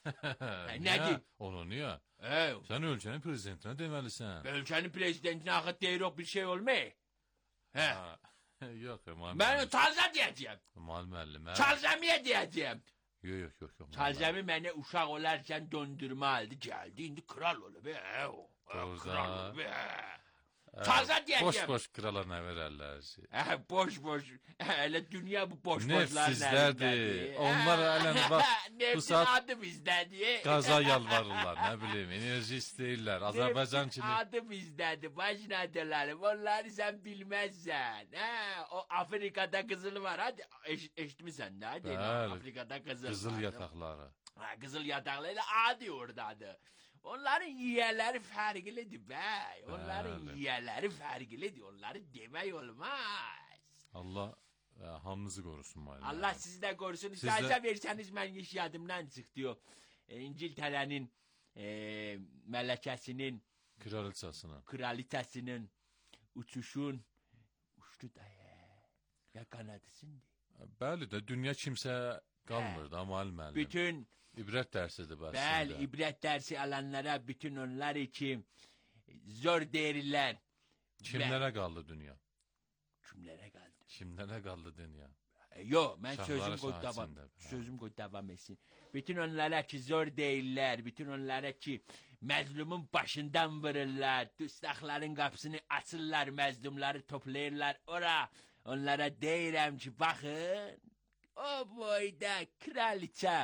Nədir? Onu niyə? Hə. Sən ölkənin prezidentinə deməlisən. Ölkənin prezidentinə axı deyirik bir şey olmay. Hə. Yox, Mal Mən müəllim. Charles'a deyəcəyəm. Mal müəllim. hə? Charles'a niyə deyəcəyəm? Yox, yox, yox, yox. Charles'ı mənə uşaq olarkən döndürmə aldı, gəldi. İndi kral olub. Hə, o. Doğru. Kral olub. Hə. Charles'a deyəcəyəm. Boş-boş krala nə verərlər? Hə, boş-boş. Elə dünya bu boş-boşlar Nefsizlərdir. Onlar ələn bax bu Nefsin saat adı bizdədir. qaza yalvarırlar, nə bilim, enerji istəyirlər. Azərbaycan Nefsin kimi. adı bizdədir. Başına deləlim. Onları sən bilməzsən. Hə, o Afrikada qızıl var. Hadi eş eşitmisən də? Hadi. Bəli. Afrikada qızıl var. Qızıl yataqları. Ha, qızıl yataqlı adi oradadır. Onların yiyələri fərqlidir bəy. Onların Bəli. yiyələri fərqlidir. Onları demək olmaz. Allah e, hamınızı qorusun müəllim. Allah sizi də qorusun. Siz də- İcazə versəniz mən iş yadımdan çıxdı o. E, İngiltərənin e, mələkəsinin, Kraliçasına. kraliçəsinin uçuşun uçdu da ya. Ya qanadısındı. Bəli də dünya kimsə qalmır da müəllim. Bütün İbrət dərsidir bu əslində. bəli ibrət dərsi alanlara bütün onlar için zor deyirlər. Kimlərə qaldı dünya? Kimlərə qaldı? Kimlərə qaldı dünya? E, yo, mən Şahları sözüm qoy davam. şahsində. Hə. Sözüm qoy davam etsin. Bütün onlara ki zor deyirlər, bütün onlara ki məzlumun başından vururlar, dustaqların qapısını açırlar, məzlumları toplayırlar ora. Onlara deyirəm ki, baxın, o boyda kraliçə.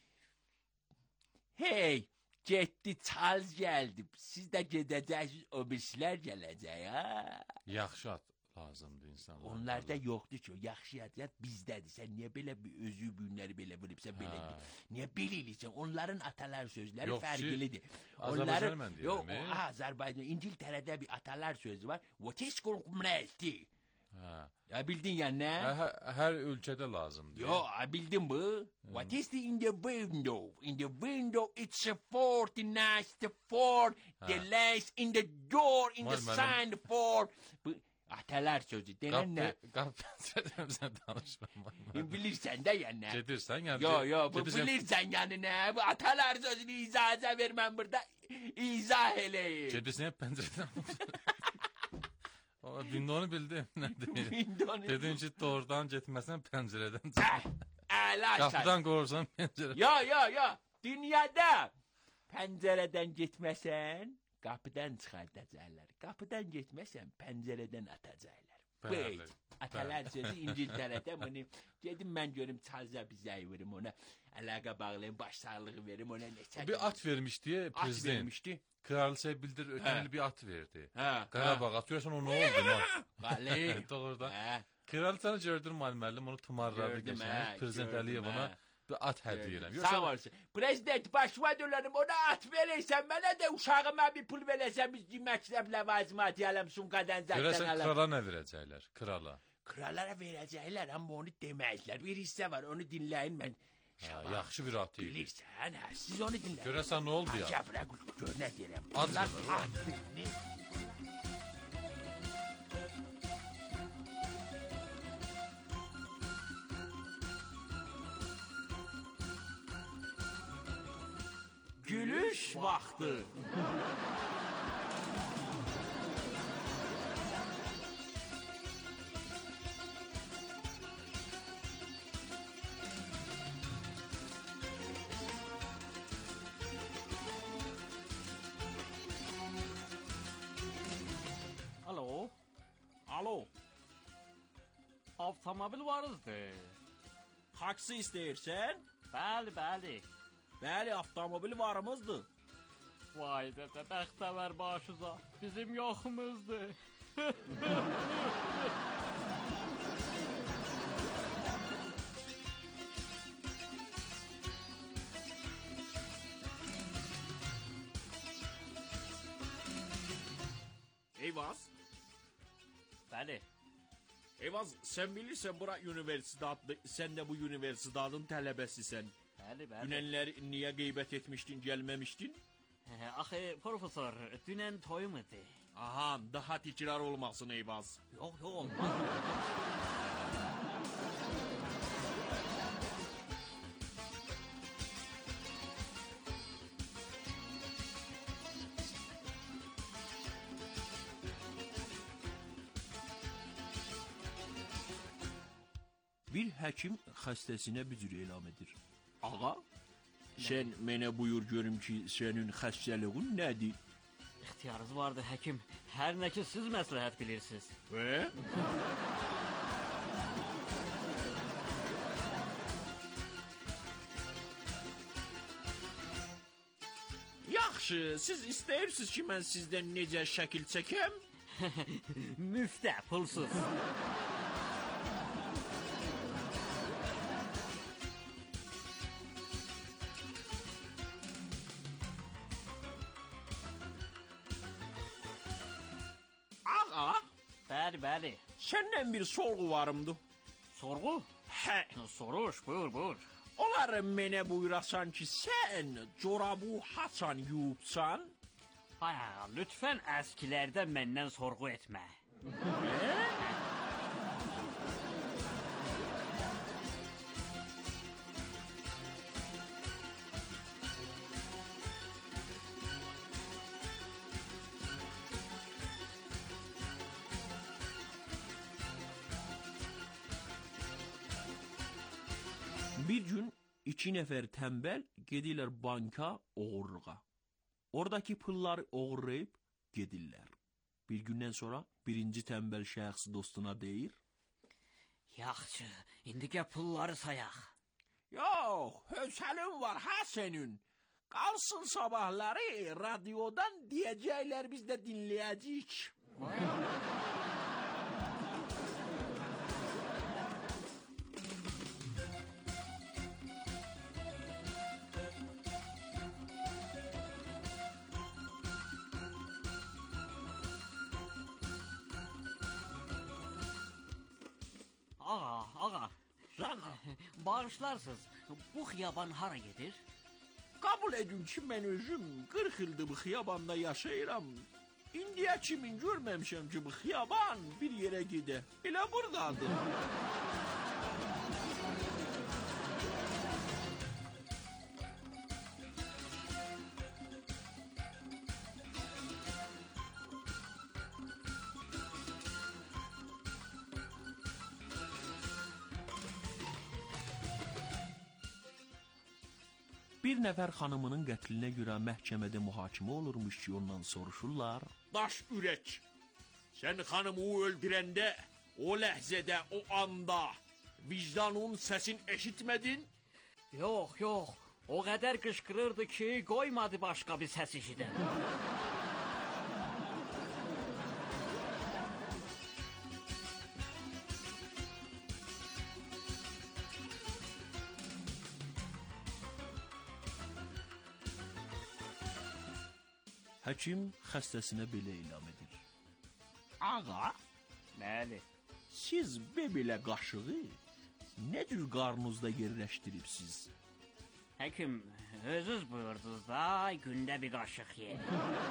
Hey, getdi Charles gəldi. Siz də gedəcəksiniz, o birisilər gələcək, ha? Yaxşı at lazımdır insanlar. Onlarda yoxdur ki, o yaxşı yadiyat bizdədir. Sən niyə belə bir özü günləri belə vurubsan, belə Hə. deyil? Niyə belə eləyirsən? Onların atalar sözləri Yox ki, fərqlidir. Azərbaycan mən deyirəm, Yox, e? o, Azərbaycan, İngiltərədə bir atalar sözü var. What is qurqumrəsti? Hə. Ya bildin ya nə? Hər, hər ölkədə lazımdır. Yo, ha, bildin bu? What is the in the window? In the window it's a forty nice for the lace in the door in the Var mənim- sign for. Bu atalar sözü denən nə? Qap pəncərəmizə danışmam. Bilirsən də ya nə? Gedirsən yəni. Yo yo bu gedirsən- bilirsən yəni nə? Bu atalar sözünü izah ver mən burada izah eləyim. Gedirsən pəncərədən. O bindonu bildim. Nə deyir? Bindonu- Dedin ki, doğrudan getməsən pəncərədən. Əh, Əla şart. Qapıdan qorursan pəncərə. Yo yo yo. Dünyada pəncərədən getməsən qapıdan çıxardacaqlar. Qapıdan getməsən pəncərədən atacaqlar. Bəli, Böyük. Atalar sözü İngiltərədə bunu dedim mən görüm Charles'a bir zəy verim ona. Əlaqə bağlayım, baş sağlığı verim ona neçə. Bir at vermişdi at prezident. vermişdi. Kraliçaya bildir ötən Hə. il bir at verdi. Hə, Qarabağ at. Görəsən o nə oldu lan? Bəli. Doğrudan. Hə. Kraliçanı gördün müəllim, onu tumarladı Gördüm, geçən. hə, Prezident gördüm, Əliyev ona hə. bir at hədiyyə eləmiş. Sağ olasın. Prezident başıma dönerim ona at verirsən mənə də uşağıma bir pul verəsən biz məktəb ləvazimat yalım sumkadan zaten Görəsən alım. krala nə verəcəklər? Krala. Krallara verəcəklər amma onu deməzlər. Bir hissə var onu dinləyin mən. Ha, yaxşı bir at idi. Bilirsən hə siz onu dinləyin. Görəsən nə oldu ya? Cəbrə gör nə deyirəm. At Bunlar verir. at verir. Gülüş vaxtı. Alo. Alo. Avtomobil varızdır. Taksi istəyirsən? Bəli, bəli. Bəli, avtomobil varımızdır. Vay dədə, bəxtəvər başıza. Bizim yoxumuzdur. Eyvaz. Bəli. Eyvaz, sen bilirsen bura üniversiteddir. Sen de bu üniversitenin tələbəsisən. Bəli, bəli. Dünənlər niyə qeybət etmişdin, gəlməmişdin? Axı, profesör, dünən toyum idi. Aha, daha tikrar olmasın Eyvaz. Yox, yox, olmaz. Bir həkim xəstəsinə bir cür elam edir. Ağa, sən mənə buyur görüm ki, sənin xəstəliğin nədir? İxtiyarınız vardı həkim. Hər nə ki siz məsləhət bilirsiniz. Və? Yaxşı, siz istəyirsiniz ki, mən sizdən necə şəkil çəkəm? Müftə, pulsuz. Ağa, bəli, bəli. Səndən bir sorğu varımdı. Sorğu? Hə. Soruş, buyur, buyur. Olar mənə buyurasan ki, sən corabı haçan yuyubsan? Hə, lütfən əskilərdə məndən sorğu etmə. Hə? Bir gün iki nəfər tənbəl gedirlər banka oğurluğa. Oradakı pulları oğurlayıb gedirlər. Bir gündən sonra birinci tənbəl şəxs dostuna deyir: Yaxşı, indi gəl pulları sayaq. Yox, hövsəlin var ha sənin. Qalsın sabahları radiodan deyəcəklər, biz də dinləyəcəyik. Ağa, ağa. Ağa. Bağışlarsınız, bu xiyaban hara gedir? Kabul edin ki, mən özüm qırx ildir bu xiyabanda yaşayıram. İndiyə kimin görməmişəm ki, bu xiyaban bir yerə gedə. Elə buradadır. Bir nəfər xanımının qətlinə görə məhkəmədə mühakimə olurmuş ki, ondan soruşurlar: Daş ürək, sən xanımı öldürəndə, o ləhzədə, o anda vicdanın səsin eşitmədin? Yox, yox, o qədər qışqırırdı ki, qoymadı başqa bir səs eşidən. Həkim xəstəsinə belə elam edir: Ağa, bəli, siz belə qaşığı nə cür qarnınızda yerləşdiribsiz? Həkim, özünüz buyurdunuz da, gündə bir qaşıq yeyin.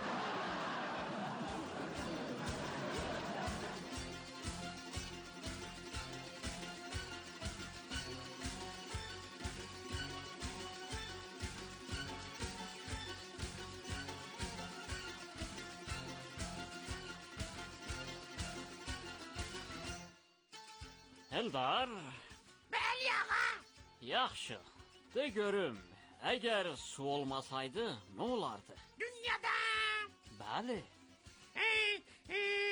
Eldar. Bəli, ağa. Yaxşı, de görüm, əgər su olmasaydı, nə olardı? Dünyada. Bəli. E, e,